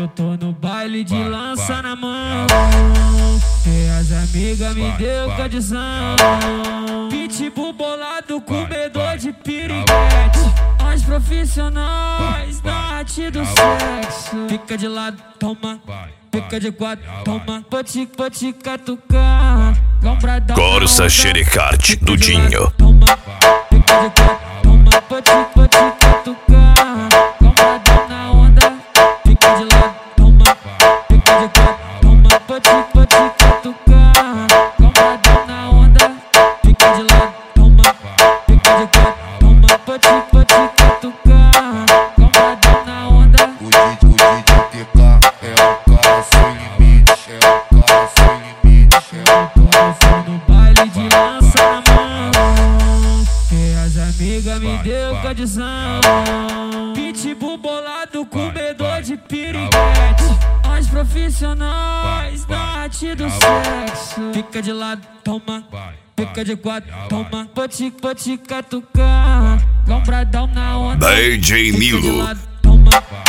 Eu tô no baile de lança na mão, e as amigas me deu condição. Pitbull bolado, comedor de piriguete. Nós profissionais na arte do sexo. Fica de lado, toma. Fica de quatro, toma. Vou te catucar. Corsa Xerecard do Dinho. Toma. Fica de quatro, toma. Vou te catucar. Lombradão na onda. Fica de lado, toma. Fica de quatro, toma. Vou te catucar. Lombradão na onda. Fica de lado, toma. Fica de quatro, toma. Vou te catucar. Lombradão na onda. O DJ TK é o cara sem limite, é o cara sem limite, Eu tô no baile de lança na mão, e as amigas me deu condição. Pitbull bolado, comedor de piriguete. Nós profissionais na arte do sexo. Fica de lado, toma. Fica de quatro, toma. Vou te catucar. Lombradão na onda. DJ Fica de Nilo. lado, toma.